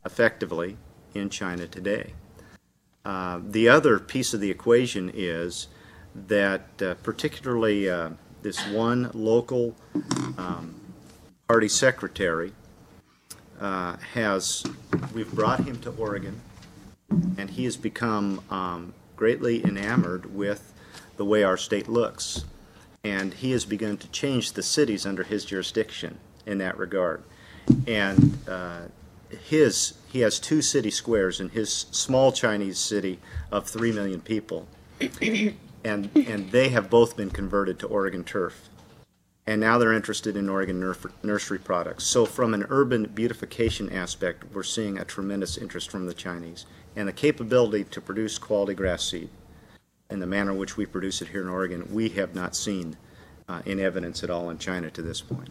effectively in China today. The other piece of the equation is that particularly this one local party secretary we've brought him to Oregon, and he has become greatly enamored with the way our state looks. And he has begun to change the cities under his jurisdiction in that regard. And he has 2 city squares in his small Chinese city of 3 million people. And they have both been converted to Oregon turf. And now they're interested in Oregon nursery products. So from an urban beautification aspect, we're seeing a tremendous interest from the Chinese. And the capability to produce quality grass seed in the manner in which we produce it here in Oregon, we have not seen in evidence at all in China to this point.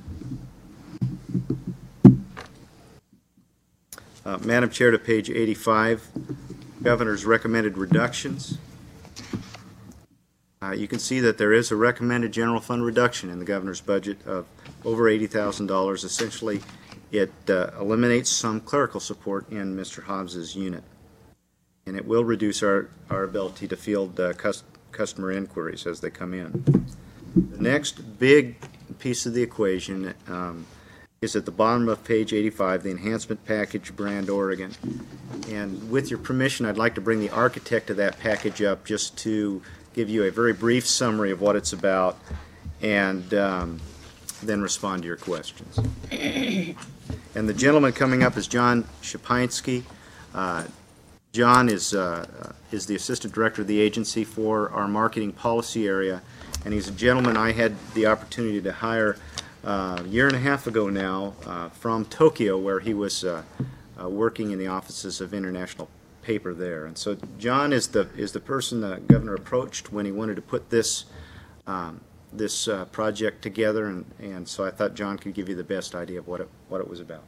Madam Chair, to page 85, Governor's recommended reductions. You can see that there is a recommended general fund reduction in the governor's budget of over $80,000. Essentially, it eliminates some clerical support in Mr. Hobbs's unit, and it will reduce our ability to field customer inquiries as they come in. The next big piece of the equation is at the bottom of page 85, the enhancement package, Brand Oregon. And with your permission, I'd like to bring the architect of that package up just to give you a very brief summary of what it's about, and then respond to your questions. And the gentleman coming up is John Szczepański. John is the Assistant Director of the agency for our marketing policy area, and he's a gentleman I had the opportunity to hire a year and a half ago now from Tokyo, where he was working in the offices of International Paper there. And so John is the person the governor approached when he wanted to put this project together, and so I thought John could give you the best idea of what it was about.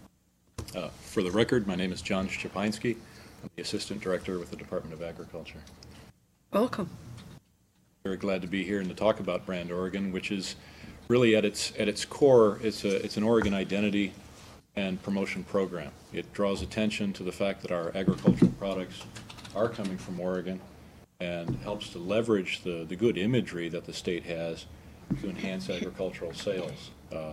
For the record, my name is John Szczepański. I'm the Assistant Director with the Department of Agriculture. Welcome. Very glad to be here and to talk about Brand Oregon, which is really at its core, it's an Oregon identity and promotion program. It draws attention to the fact that our agricultural products are coming from Oregon and helps to leverage the good imagery that the state has to enhance agricultural sales.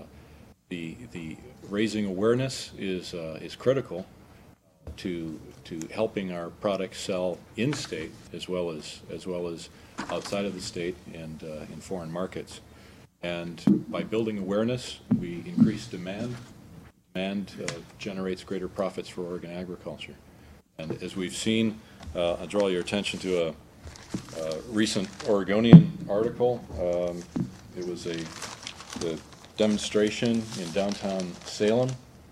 The raising awareness is critical to helping our products sell in state as well as outside of the state and in foreign markets. And by building awareness, we increase demand. Demand generates greater profits for Oregon agriculture. And as we've seen, I'll draw your attention to a recent Oregonian article. It was the demonstration in downtown Salem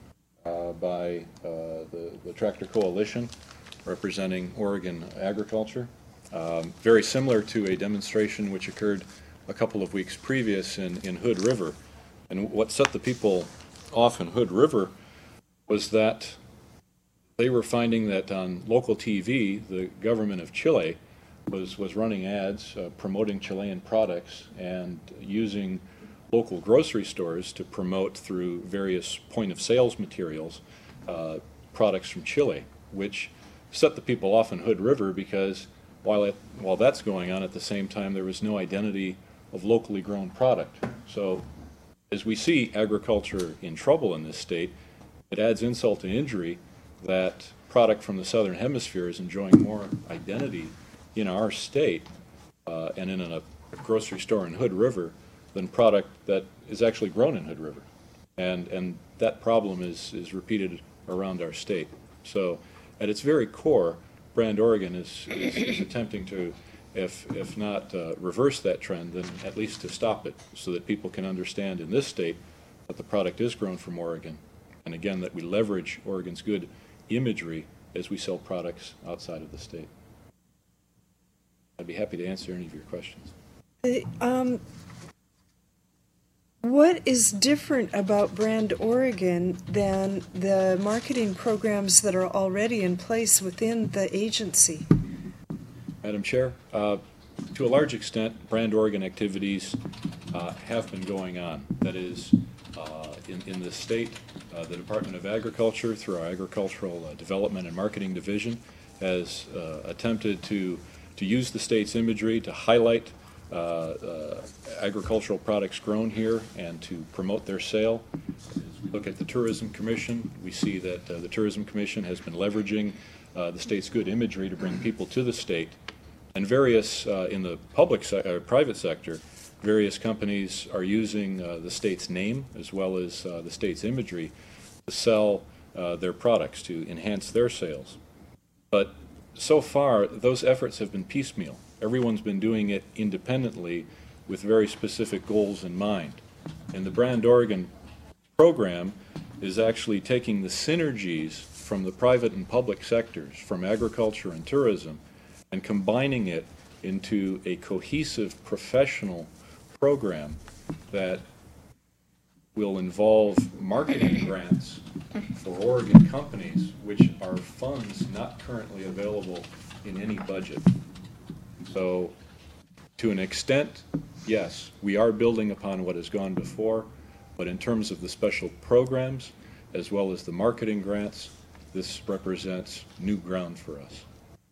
by the Tractor Coalition representing Oregon agriculture. Very similar to a demonstration which occurred a couple of weeks previous in Hood River. And what set the people off in Hood River was that they were finding that on local TV, the government of Chile was running ads promoting Chilean products and using local grocery stores to promote through various point of sales materials products from Chile, which set the people off in Hood River because while that's going on, at the same time there was no identity of locally grown product. So as we see agriculture in trouble in this state, it adds insult to injury that product from the southern hemisphere is enjoying more identity in our state and in a grocery store in Hood River than product that is actually grown in Hood River. And that problem is repeated around our state. So at its very core, Brand Oregon is attempting to, if not reverse that trend, then at least to stop it so that people can understand in this state that the product is grown from Oregon. And again, that we leverage Oregon's good imagery as we sell products outside of the state. I'd be happy to answer any of your questions. What is different about Brand Oregon than the marketing programs that are already in place within the agency? Madam Chair, to a large extent, Brand Oregon activities have been going on. That is, In the state, the Department of Agriculture, through our Agricultural Development and Marketing Division, has attempted to use the state's imagery to highlight agricultural products grown here and to promote their sale. As we look at the Tourism Commission, we see that the Tourism Commission has been leveraging the state's good imagery to bring people to the state. And various, in the private sector, various companies are using the state's name as well as the state's imagery to sell their products, to enhance their sales. But so far, those efforts have been piecemeal. Everyone's been doing it independently with very specific goals in mind. And the Brand Oregon program is actually taking the synergies from the private and public sectors, from agriculture and tourism, and combining it into a cohesive professional program that will involve marketing grants for Oregon companies, which are funds not currently available in any budget. So, to an extent, yes, we are building upon what has gone before, but in terms of the special programs, as well as the marketing grants, this represents new ground for us.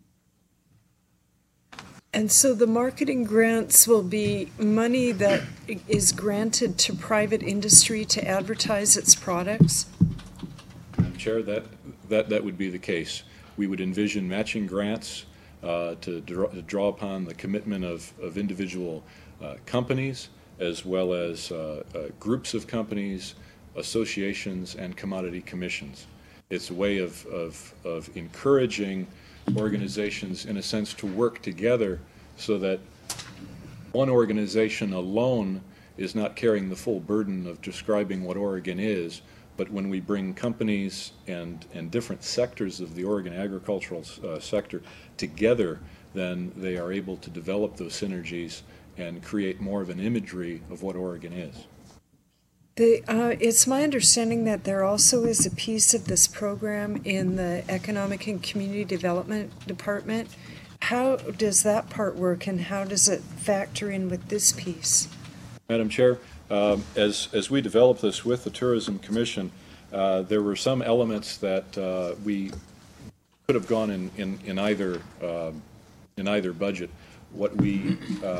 And so the marketing grants will be money that is granted to private industry to advertise its products? Madam Chair, that would be the case. We would envision matching grants to draw upon the commitment of individual companies, as well as groups of companies, associations, and commodity commissions. It's a way of encouraging organizations, in a sense, to work together so that one organization alone is not carrying the full burden of describing what Oregon is, but when we bring companies and different sectors of the Oregon agricultural sector together, then they are able to develop those synergies and create more of an imagery of what Oregon is. It's my understanding that there also is a piece of this program in the Economic and Community Development Department. How does that part work, and how does it factor in with this piece? Madam Chair, as we developed this with the Tourism Commission, there were some elements that we could have gone in either budget. What we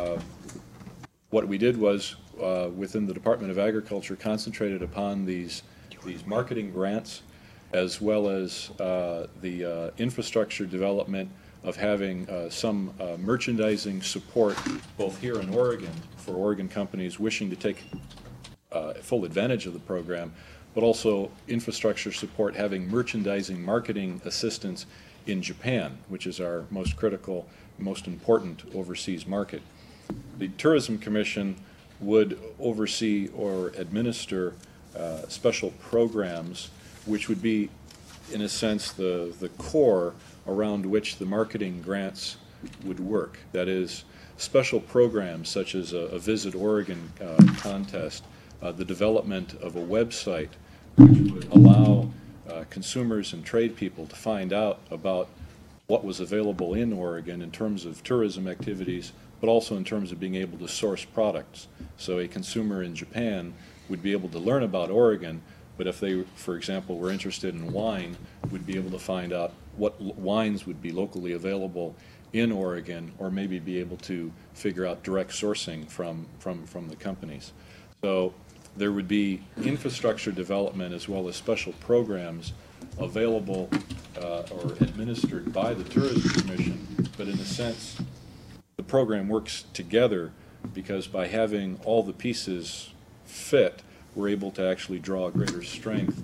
did was, within the Department of Agriculture, concentrated upon these marketing grants, as well as the infrastructure development of having some merchandising support both here in Oregon for Oregon companies wishing to take full advantage of the program, but also infrastructure support having merchandising marketing assistance in Japan, which is our most critical, most important overseas market. The Tourism Commission would oversee or administer special programs, which would be, in a sense, the core around which the marketing grants would work. That is, special programs such as a Visit Oregon contest, the development of a website which would allow consumers and trade people to find out about what was available in Oregon in terms of tourism activities, but also in terms of being able to source products. So a consumer in Japan would be able to learn about Oregon, but if they, for example, were interested in wine, would be able to find out what wines would be locally available in Oregon, or maybe be able to figure out direct sourcing from the companies. So there would be infrastructure development as well as special programs available or administered by the Tourism Commission, but in a sense, the program works together because by having all the pieces fit, we're able to actually draw greater strength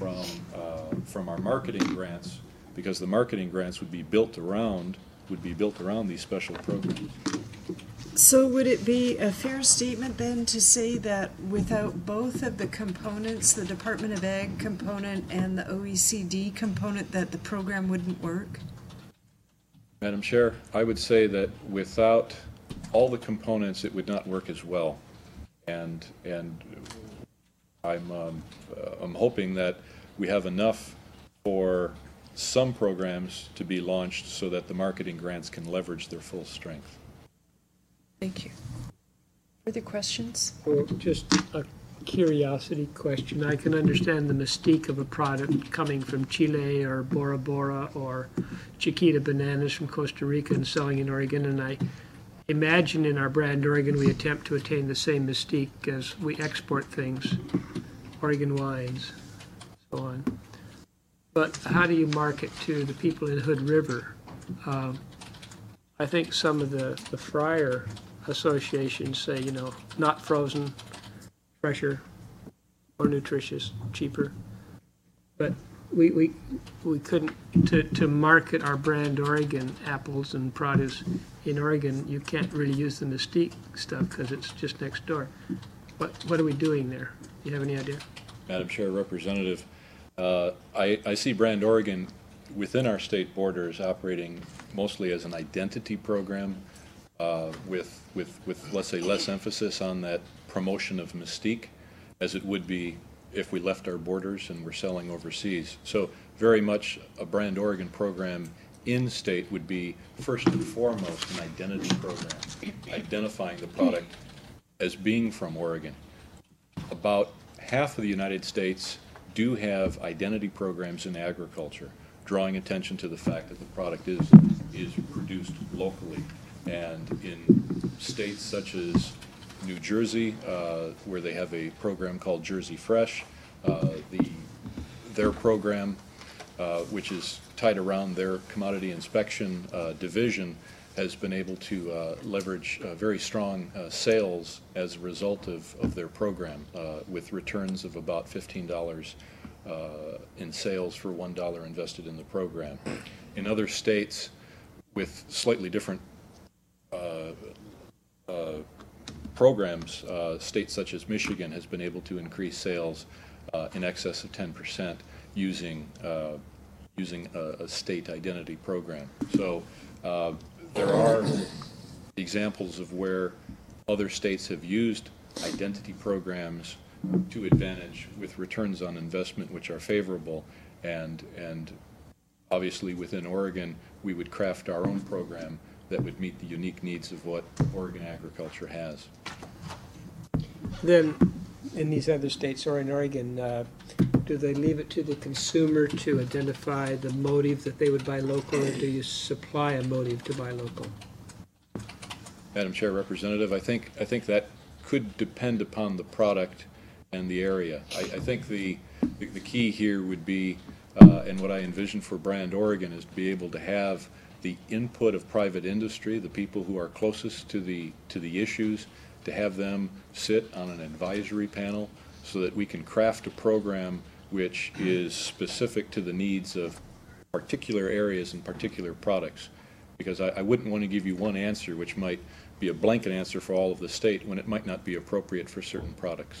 from our marketing grants, because the marketing grants would be built around these special programs. So would it be a fair statement then to say that without both of the components, the Department of Ag component and the OECD component, that the program wouldn't work? Madam Chair, I would say that without all the components, it would not work as well. And I'm hoping that we have enough for some programs to be launched so that the marketing grants can leverage their full strength. Thank you. Further questions? Well, just curiosity question. I can understand the mystique of a product coming from Chile or Bora Bora or Chiquita bananas from Costa Rica and selling in Oregon, and I imagine in our brand Oregon we attempt to attain the same mystique as we export things, Oregon wines, so on. But how do you market to the people in Hood River? I think some of the fryer associations say, you know, not frozen, fresher, more nutritious, cheaper. But we couldn't, to market our brand Oregon apples and produce in Oregon, you can't really use the Mystique stuff because it's just next door. What are we doing there? Do you have any idea? Madam Chair, Representative, I see Brand Oregon within our state borders operating mostly as an identity program with let's say less emphasis on that promotion of Mystique as it would be if we left our borders and were selling overseas. So very much a Brand Oregon program in state would be first and foremost an identity program, identifying the product as being from Oregon. About half of the United States do have identity programs in agriculture, drawing attention to the fact that the product is produced locally. And in states such as New Jersey, where they have a program called Jersey Fresh, their program, which is tied around their commodity inspection division, has been able to leverage very strong sales as a result of their program, with returns of about $15 in sales for $1 invested in the program. In other states with slightly different programs, states such as Michigan has been able to increase sales in excess of 10% using a state identity program. So there are examples of where other states have used identity programs to advantage with returns on investment which are favorable, and obviously within Oregon we would craft our own program that would meet the unique needs of what Oregon agriculture has. Then, in these other states or in Oregon, do they leave it to the consumer to identify the motive that they would buy local, or do you supply a motive to buy local? Madam Chair, Representative, I think that could depend upon the product and the area. I think the key here would be, and what I envision for Brand Oregon, is to be able to have the input of private industry, the people who are closest to the issues, to have them sit on an advisory panel so that we can craft a program which is specific to the needs of particular areas and particular products. Because I wouldn't want to give you one answer which might be a blanket answer for all of the state when it might not be appropriate for certain products.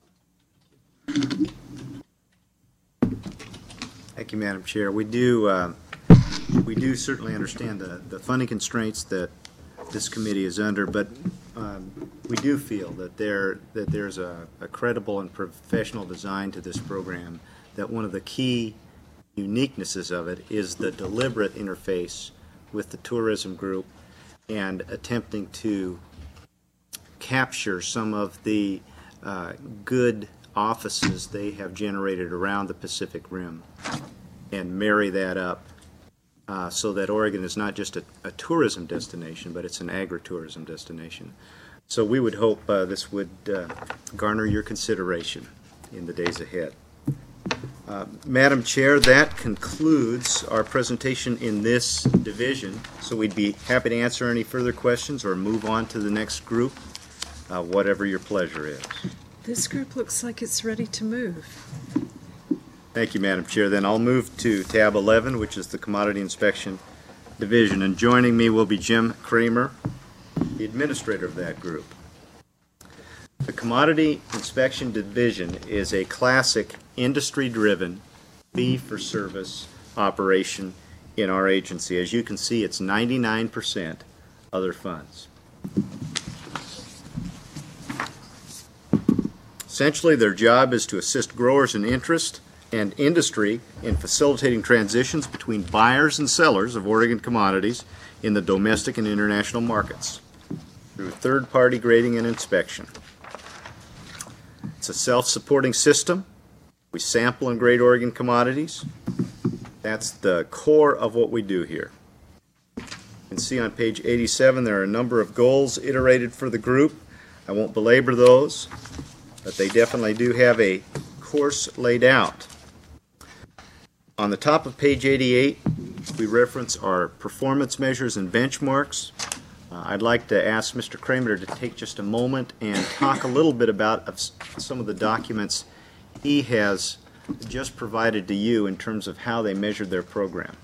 Thank you, Madam Chair. We do certainly understand the funding constraints that this committee is under, but we do feel that there's a credible and professional design to this program, that one of the key uniquenesses of it is the deliberate interface with the tourism group and attempting to capture some of the good offices they have generated around the Pacific Rim and marry that up so that Oregon is not just a tourism destination, but it's an agritourism destination. So we would hope this would garner your consideration in the days ahead. Madam Chair, that concludes our presentation in this division. So we'd be happy to answer any further questions or move on to the next group, whatever your pleasure is. This group looks like it's ready to move. Thank you, Madam Chair. Then I'll move to tab 11, which is the Commodity Inspection Division. And joining me will be Jim Kramer, the administrator of that group. The Commodity Inspection Division is a classic industry-driven fee-for-service operation in our agency. As you can see, it's 99% other funds. Essentially, their job is to assist growers in interest and industry in facilitating transitions between buyers and sellers of Oregon commodities in the domestic and international markets through third-party grading and inspection. It's a self-supporting system. We sample and grade Oregon commodities. That's the core of what we do here. You can see on page 87 there are a number of goals iterated for the group. I won't belabor those, but they definitely do have a course laid out. On the top of page 88, we reference our performance measures and benchmarks. I'd like to ask Mr. Kramer to take just a moment and talk a little bit about some of the documents he has just provided to you in terms of how they measured their program.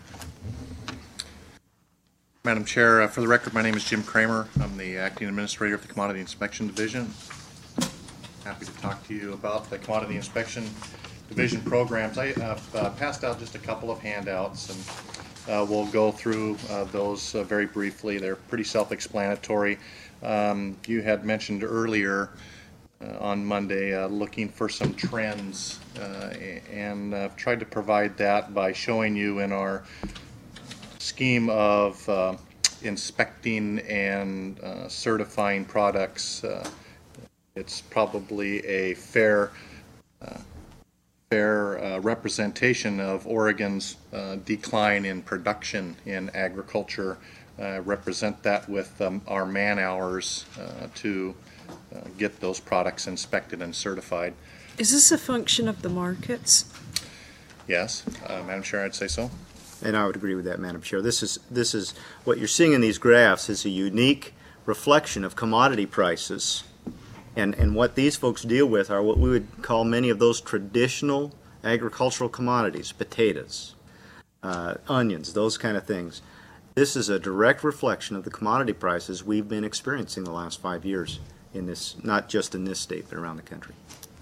Madam Chair, for the record, my name is Jim Kramer. I'm the Acting Administrator of the Commodity Inspection Division. Happy to talk to you about the Commodity Inspection Division programs. I passed out just a couple of handouts, and we'll go through those very briefly. They're pretty self-explanatory. You had mentioned earlier on Monday looking for some trends, and I've tried to provide that by showing you in our scheme of inspecting and certifying products. It's probably a fair representation of Oregon's decline in production in agriculture. Represent that with our man hours to get those products inspected and certified. Is this a function of the markets? Yes, Madam Chair, I'd say so. And I would agree with that, Madam Chair. This is what you're seeing in these graphs is a unique reflection of commodity prices. And what these folks deal with are what we would call many of those traditional agricultural commodities, potatoes, onions, those kind of things. This is a direct reflection of the commodity prices we've been experiencing the last 5 years in this, not just in this state, but around the country.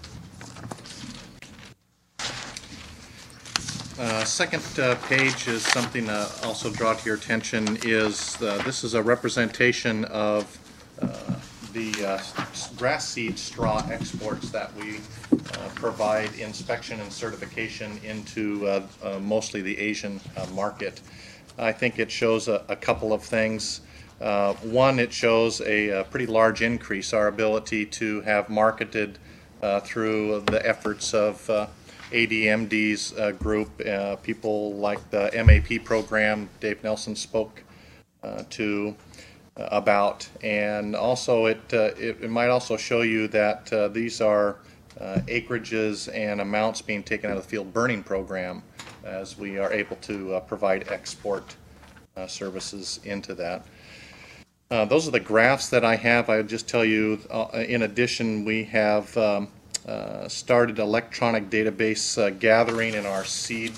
Second page is something also draw to your attention is this is a representation of the grass seed straw exports that we provide inspection and certification into mostly the Asian market. I think it shows a couple of things. One, it shows a pretty large increase, our ability to have marketed through the efforts of ADMD's group, people like the MAP program Dave Nelson spoke to about, and also it might also show you that these are acreages and amounts being taken out of the field burning program as we are able to provide export services into that. Those are the graphs that I have. I would just tell you, in addition, we have started electronic database gathering in our seed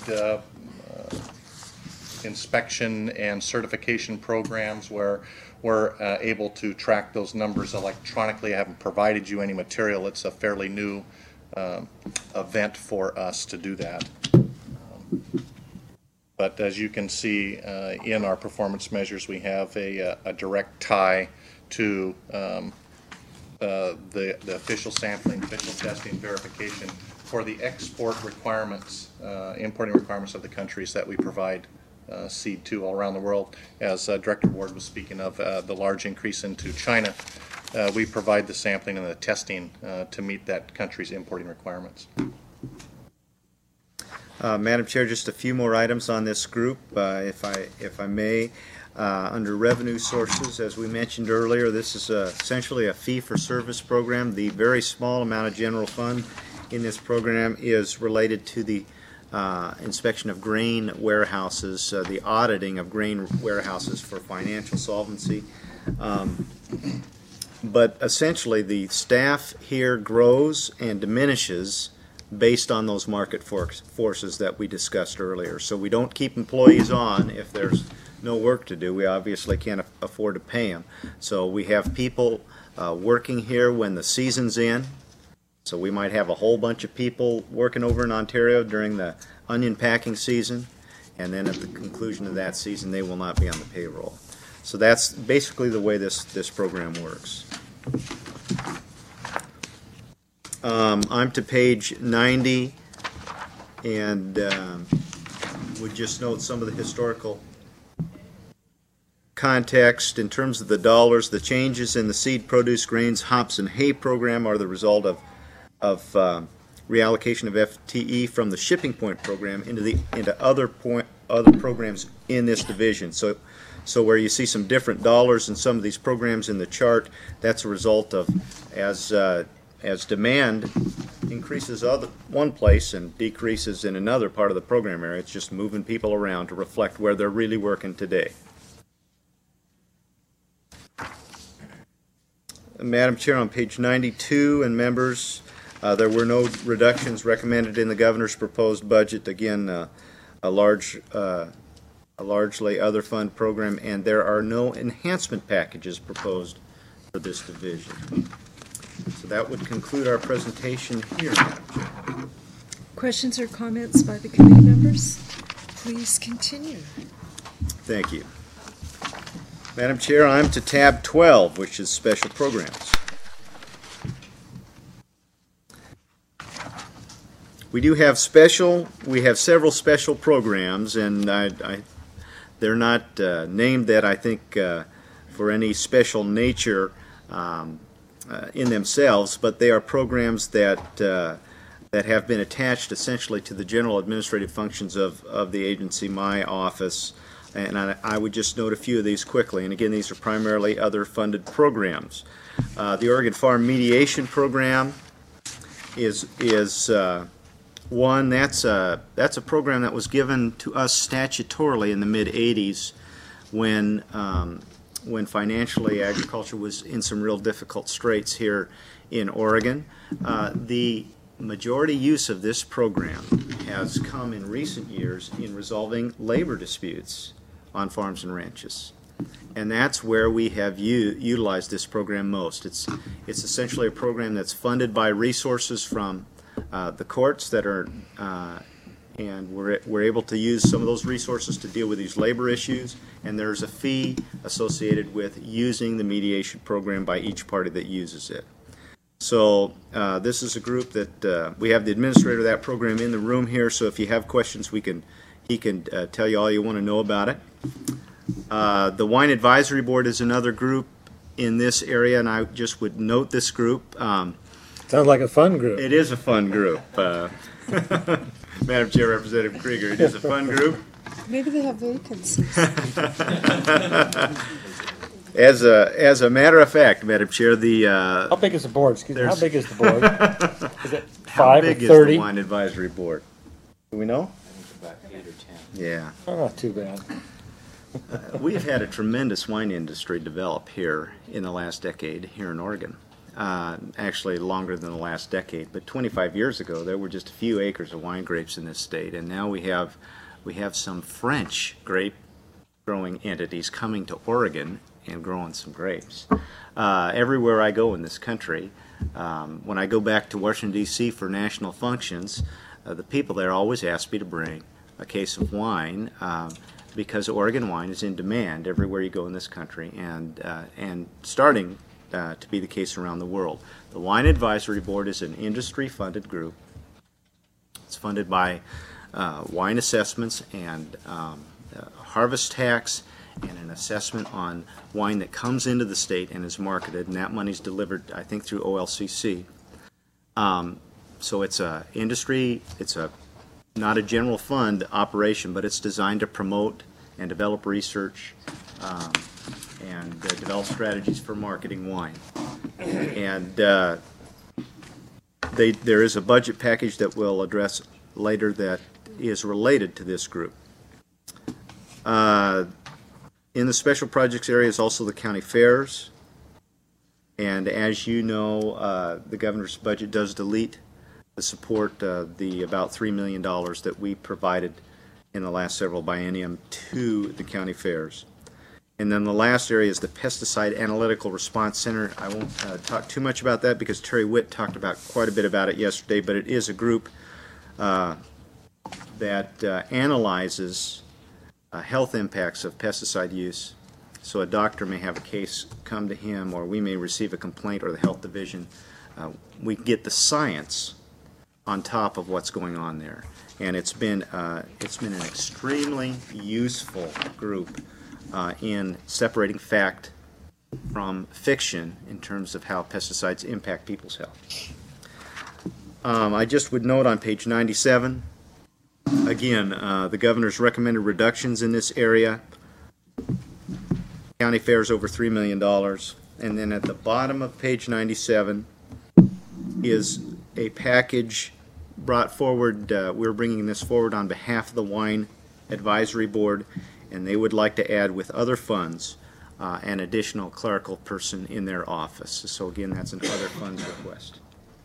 inspection and certification programs where we're able to track those numbers electronically. I haven't provided you any material. It's a fairly new event for us to do that. But as you can see in our performance measures, we have a direct tie to the official sampling, official testing, verification for the export requirements, importing requirements of the countries that we provide seed to all around the world. As Director Ward was speaking of the large increase into China, we provide the sampling and the testing to meet that country's importing requirements. Madam Chair, just a few more items on this group, if I may. Under revenue sources, as we mentioned earlier, this is essentially a fee-for-service program. The very small amount of general fund in this program is related to the inspection of grain warehouses, the auditing of grain warehouses for financial solvency. But essentially, the staff here grows and diminishes based on those market forces that we discussed earlier. So we don't keep employees on if there's no work to do. We obviously can't afford to pay them. So we have people working here when the season's in. So we might have a whole bunch of people working over in Ontario during the onion packing season, and then at the conclusion of that season they will not be on the payroll. So that's basically the way this program works. I'm to page 90, and would just note some of the historical context in terms of the dollars. The changes in the seed, produce, grains, hops, and hay program are the result of reallocation of FTE from the shipping point program into other programs in this division. So where you see some different dollars in some of these programs in the chart, that's a result of as demand increases one place and decreases in another part of the program area. It's just moving people around to reflect where they're really working today. Madam Chair, on page 92 and members, there were no reductions recommended in the governor's proposed budget. Again, a largely other fund program, and there are no enhancement packages proposed for this division. So that would conclude our presentation here, Madam Chair. Questions or comments by the committee members? Please continue. Thank you. Madam Chair, I'm to tab 12, which is special programs. We have several special programs, and they're not named that, I think, for any special nature in themselves, but they are programs that have been attached essentially to the general administrative functions of the agency, my office, and I would just note a few of these quickly. And again, these are primarily other funded programs. The Oregon Farm Mediation Program is one. That's a program that was given to us statutorily in the mid-'80s when financially agriculture was in some real difficult straits here in Oregon. The majority use of this program has come in recent years in resolving labor disputes on farms and ranches. And that's where we have utilized this program most. It's essentially a program that's funded by resources from the courts that are, and we're able to use some of those resources to deal with these labor issues, and there's a fee associated with using the mediation program by each party that uses it. So this is a group that we have the administrator of that program in the room here, so if you have questions, he can tell you all you want to know about it. The Wine Advisory Board is another group in this area, and I just would note this group. Sounds like a fun group. It is a fun group. Madam Chair, Representative Krieger, it is a fun group. Maybe they have vacancies. As a matter of fact, Madam Chair, How big is the board? Excuse me. How big is the board? Is it how 5 or big is 30? the Wine Advisory Board? Do we know? I think about 8 or 10. Yeah. Oh, not too bad. We've had a tremendous wine industry develop here in the last decade here in Oregon. Actually longer than the last decade, but 25 years ago there were just a few acres of wine grapes in this state, and now we have some French grape growing entities coming to Oregon and growing some grapes. Everywhere I go in this country, when I go back to Washington, D.C. for national functions, the people there always ask me to bring a case of wine because Oregon wine is in demand everywhere you go in this country, and starting to be the case around the world. The Wine Advisory Board is an industry-funded group. It's funded by wine assessments and harvest tax and an assessment on wine that comes into the state and is marketed, and that money's delivered, I think, through OLCC. So it's a industry, not a general fund operation, but it's designed to promote and develop research and develop strategies for marketing wine. And there is a budget package that we'll address later that is related to this group. In the special projects area is also the county fairs. And as you know, the governor's budget does delete the support, the about $3 million that we provided in the last several biennium to the county fairs. And then the last area is the Pesticide Analytical Response Center. I won't talk too much about that because Terry Witt talked about quite a bit about it yesterday, but it is a group that analyzes health impacts of pesticide use. So a doctor may have a case come to him, or we may receive a complaint, or the health division. We get the science on top of what's going on there, and it's been an extremely useful group in separating fact from fiction in terms of how pesticides impact people's health. I just would note on page 97, again, the governor's recommended reductions in this area. County fares over $3 million. And then at the bottom of page 97 is a package brought forward. We're bringing this forward on behalf of the Wine Advisory Board, and they would like to add with other funds an additional clerical person in their office. So again, that's an other funds request.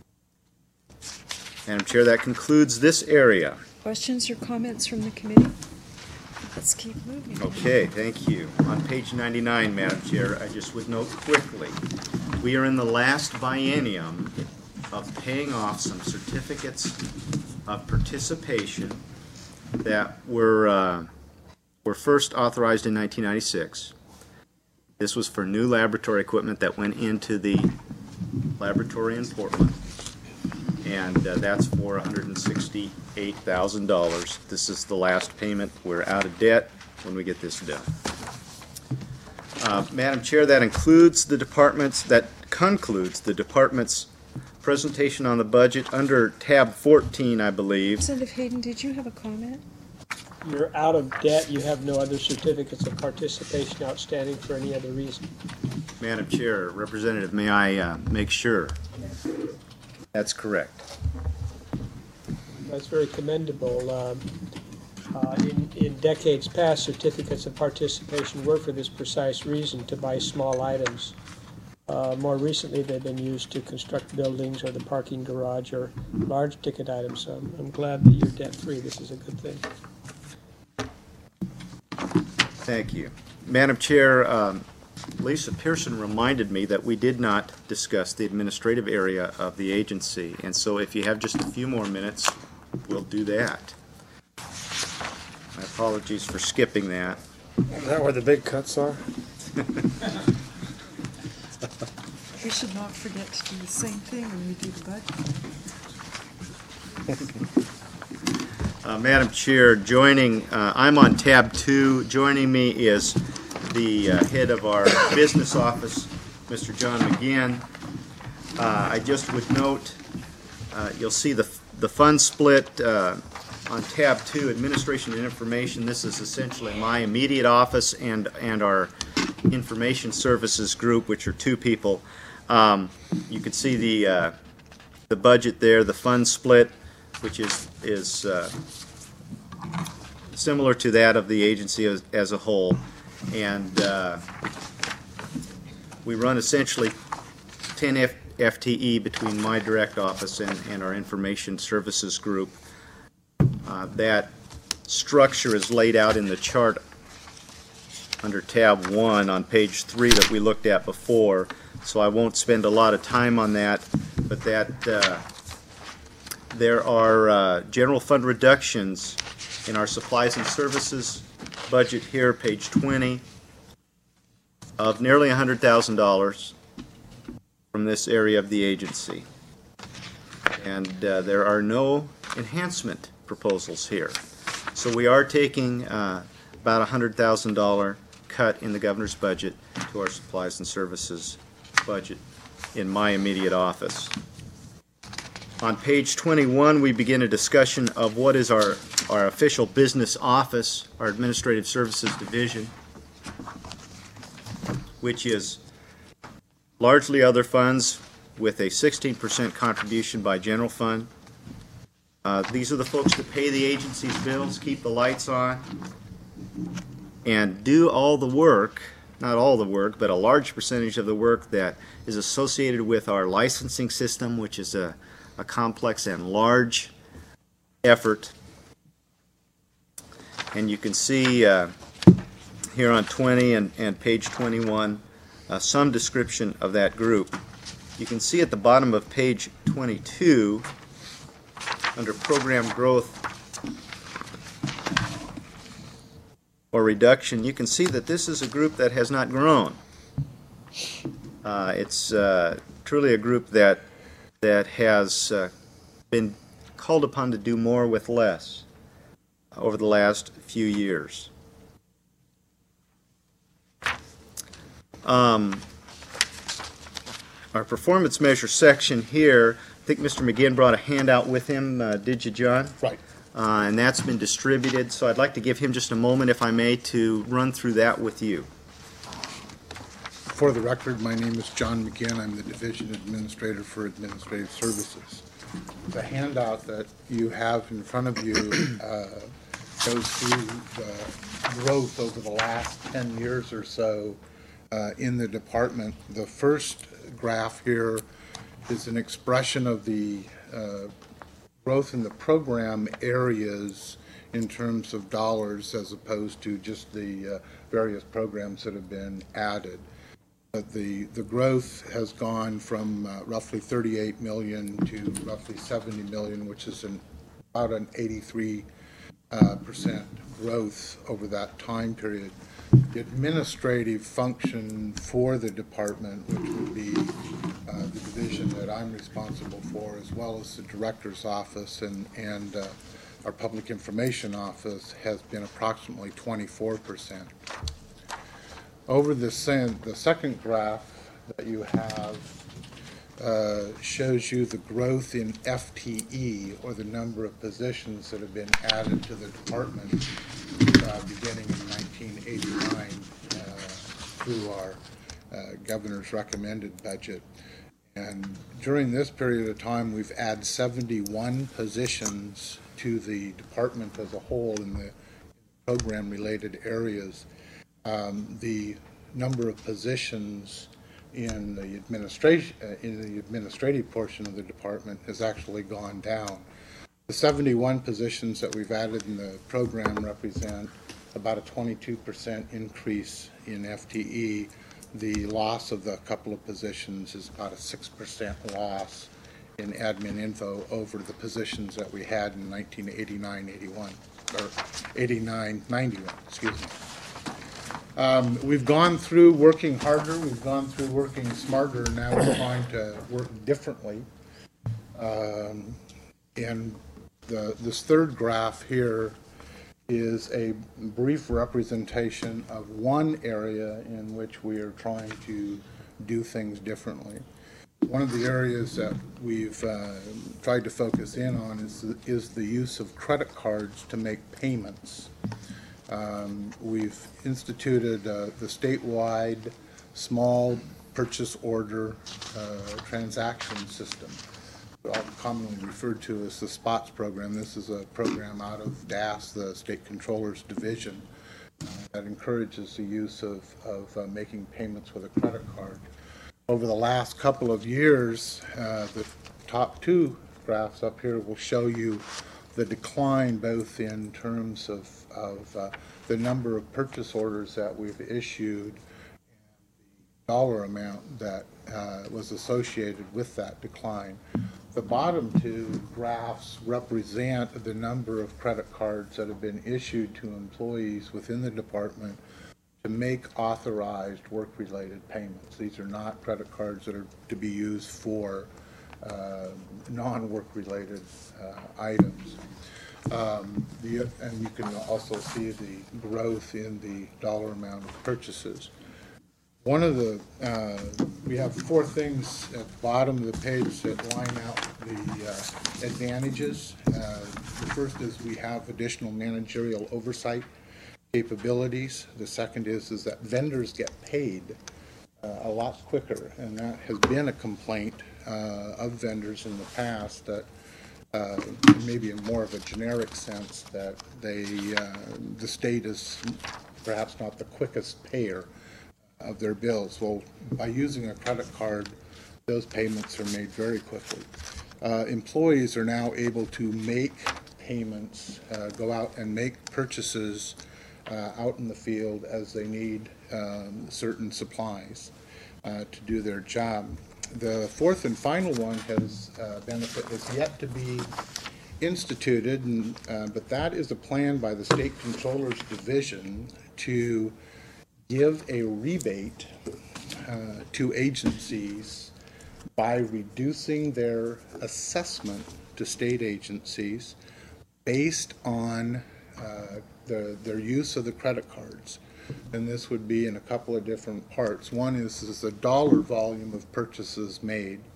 Madam Chair, that concludes this area. Questions or comments from the committee? Let's keep moving. Okay, thank you. On page 99, Madam Chair, I just would note quickly, we are in the last biennium of paying off some certificates of participation that were first authorized in 1996. This was for new laboratory equipment that went into the laboratory in Portland, and that's for $168,000. This is the last payment. We're out of debt when we get this done. Madam Chair, that concludes the department's presentation on the budget under tab 14, I believe. Representative Hayden, did you have a comment? You're out of debt, you have no other certificates of participation outstanding for any other reason. Madam Chair, Representative, may I make sure? That's correct. That's very commendable. In decades past, certificates of participation were for this precise reason, to buy small items. More recently, they've been used to construct buildings or the parking garage or large ticket items. So I'm glad that you're debt-free. This is a good thing. Thank you. Madam Chair, Lisa Pearson reminded me that we did not discuss the administrative area of the agency, and so if you have just a few more minutes, we'll do that. My apologies for skipping that. Is that where the big cuts are? We should not forget to do the same thing when we do the budget. Madam Chair, I'm on tab 2. Joining me is the head of our business office, Mr. John McGinn. I just would note, you'll see the fund split on tab 2, Administration and Information. This is essentially my immediate office and our Information Services group, which are 2 people. You can see the budget there, the fund split, which is similar to that of the agency as a whole. And we run essentially 10 FTE between my direct office and our Information Services group. That structure is laid out in the chart under tab 1 on page 3 that we looked at before, so I won't spend a lot of time on that, but that there are general fund reductions in our supplies and services budget here, page 20, of nearly $100,000 from this area of the agency. And there are no enhancement proposals here. So we are taking about a $100,000 cut in the governor's budget to our supplies and services budget in my immediate office. On page 21, we begin a discussion of what is our official business office, our Administrative Services Division, which is largely other funds with a 16% contribution by general fund. These are the folks that pay the agency's bills, keep the lights on, and do all the work, not all the work, but a large percentage of the work that is associated with our licensing system, which is a complex and large effort. And you can see here on 20 and page 21 some description of that group. You can see at the bottom of page 22 under program growth or reduction, you can see that this is a group that has not grown. It's truly a group that has been called upon to do more with less over the last few years. Our performance measure section here think Mr. McGinn brought a handout with him, did you, John? Right. And that's been distributed, so I'd like to give him just a moment, if I may, to run through that with you. For the record, my name is John McGinn. I'm the Division Administrator for Administrative Services. The handout that you have in front of you goes through the growth over the last 10 years or so in the department. The first graph here is an expression of the growth in the program areas in terms of dollars as opposed to just the various programs that have been added. But the growth has gone from roughly 38 million to roughly 70 million, which is about an 83% growth over that time period. The administrative function for the department, which would be the division that I'm responsible for, as well as the director's office and our public information office, has been approximately 24%. Over the second graph that you have shows you the growth in FTE, or the number of positions that have been added to the department beginning in 1989 through our governor's recommended budget. And during this period of time, we've added 71 positions to the department as a whole in the program-related areas. The number of positions in the administrative portion of the department has actually gone down. The 71 positions that we've added in the program represent about a 22% increase in FTE. The loss of the couple of positions is about a 6% loss in admin info over the positions that we had in 1989-81, or 89-91, excuse me. We've gone through working harder, we've gone through working smarter, now we're trying to work differently. And this third graph here is a brief representation of one area in which we are trying to do things differently. One of the areas that we've tried to focus in on is the use of credit cards to make payments. We've instituted the statewide small purchase order transaction system, commonly referred to as the SPOTS program. This is a program out of DAS, the State Controller's Division, that encourages the use of making payments with a credit card. Over the last couple of years, the top two graphs up here will show you the decline, both in terms of the number of purchase orders that we've issued and the dollar amount that was associated with that decline. The bottom two graphs represent the number of credit cards that have been issued to employees within the department to make authorized work-related payments. These are not credit cards that are to be used for non-work-related items. And you can also see the growth in the dollar amount of purchases. One of the, we have four things at the bottom of the page that line out the advantages. The first is we have additional managerial oversight capabilities. The second is that vendors get paid a lot quicker, and that has been a complaint of vendors in the past, that maybe in more of a generic sense, that the state is perhaps not the quickest payer of their bills. Well, by using a credit card, those payments are made very quickly. Employees are now able to make payments, go out and make purchases out in the field as they need certain supplies to do their job. The fourth and final one has benefit is yet to be instituted, but that is a plan by the State Controller's Division to give a rebate to agencies by reducing their assessment to state agencies based on their use of the credit cards. And this would be in a couple of different parts. One is the dollar volume of purchases made.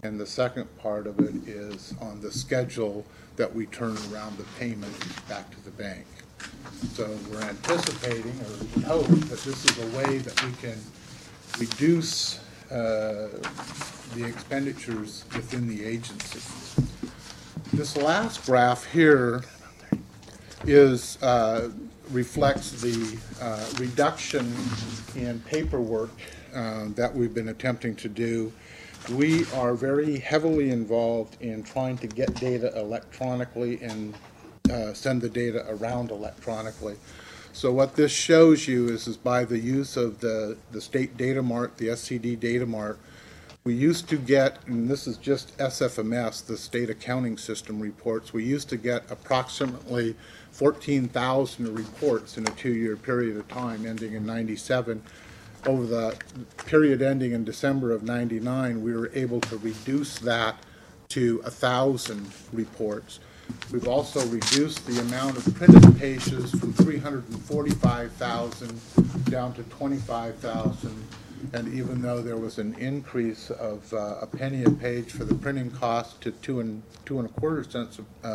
And the second part of it is on the schedule that we turn around the payment back to the bank. So we're anticipating, or we hope, that this is a way that we can reduce the expenditures within the agency. This last graph here is reflects the reduction in paperwork that we've been attempting to do. We are very heavily involved in trying to get data electronically and send the data around electronically. So what this shows you is by the use of the state data mart, the SCD data mart, we used to get, and this is just SFMS, the state accounting system reports, we used to get approximately 14,000 reports in a 2-year period of time ending in 97. Over the period ending in December of 99, we were able to reduce that to 1,000 reports. We've also reduced the amount of printed pages from 345,000 down to 25,000. And even though there was an increase of a penny a page for the printing cost to 2.25 cents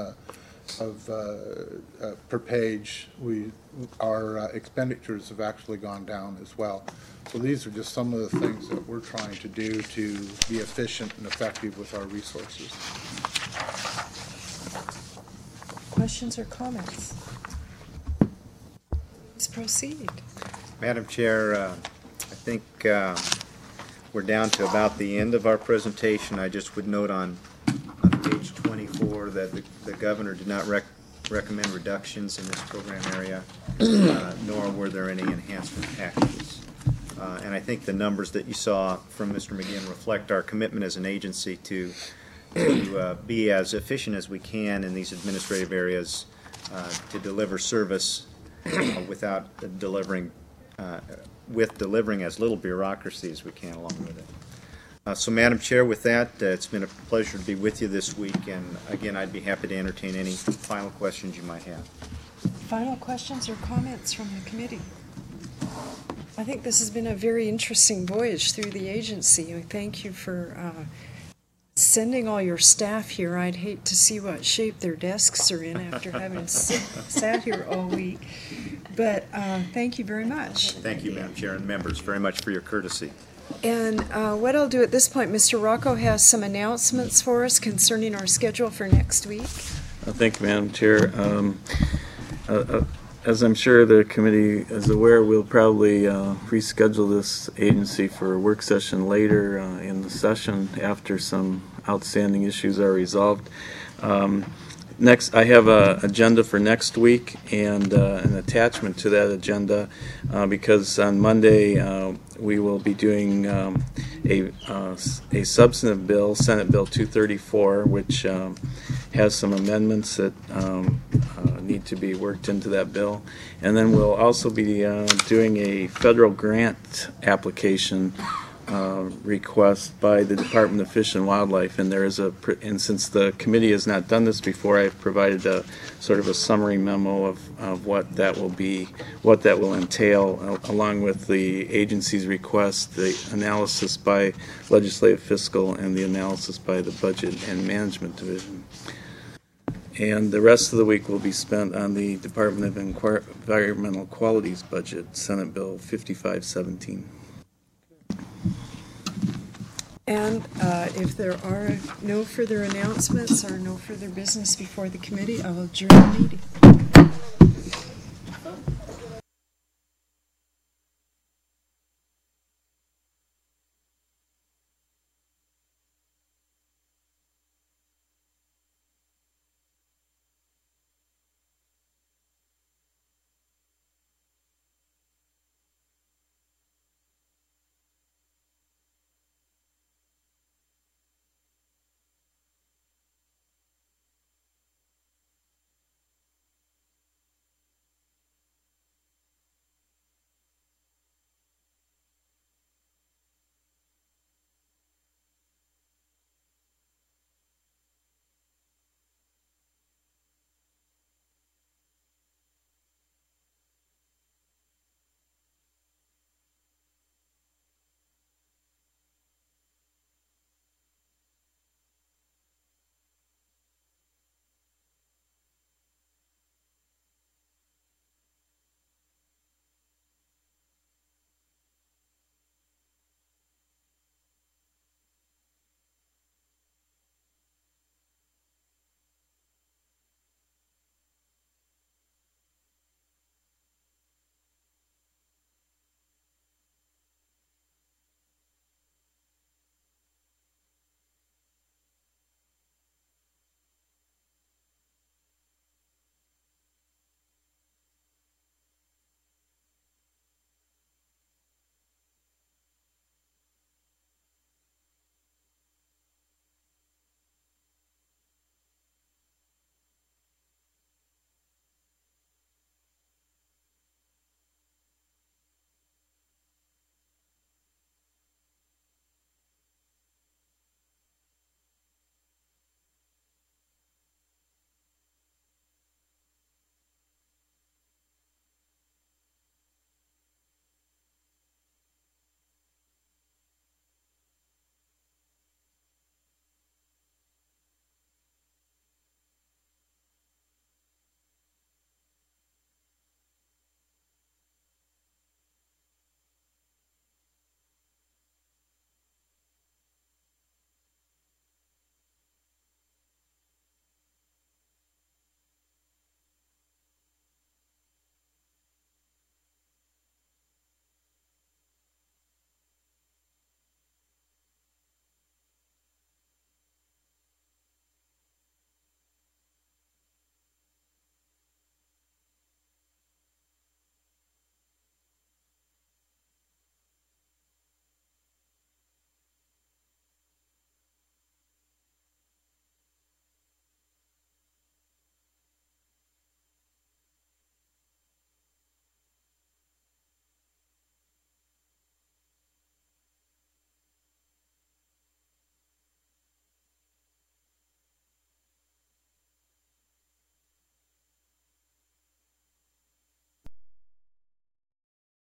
per page, our expenditures have actually gone down as well. So these are just some of the things that we're trying to do to be efficient and effective with our resources. Questions or comments? Let's proceed. Madam Chair, I think we're down to about the end of our presentation. I just would note on page 24 that the governor did not recommend reductions in this program area, nor were there any enhancement packages. And I think the numbers that you saw from Mr. McGinn reflect our commitment as an agency to be as efficient as we can in these administrative areas to deliver service without delivering as little bureaucracy as we can along with it. So, Madam Chair, with that, it's been a pleasure to be with you this week, and again, I'd be happy to entertain any final questions you might have. Final questions or comments from the committee? I think this has been a very interesting voyage through the agency. We thank you for sending all your staff here. I'd hate to see what shape their desks are in after having sat here all week. But thank you very much. Thank you, Madam Chair, and members, very much for your courtesy. And what I'll do at this point, Mr. Rocco has some announcements for us concerning our schedule for next week. Thank you, Madam Chair. As I'm sure the committee is aware, we'll probably reschedule this agency for a work session later in the session after some outstanding issues are resolved. Next, I have an agenda for next week and an attachment to that agenda because on Monday we will be doing a substantive bill, Senate Bill 234, which has some amendments that need to be worked into that bill. And then we'll also be doing a federal grant application request by the Department of Fish and Wildlife, and there is and since the committee has not done this before, I've provided a sort of a summary memo of what that will be, what that will entail, along with the agency's request, the analysis by Legislative Fiscal, and the analysis by the Budget and Management Division. And the rest of the week will be spent on the Department of Environmental Quality's budget, Senate Bill 5517. And if there are no further announcements or no further business before the committee, I will adjourn the meeting.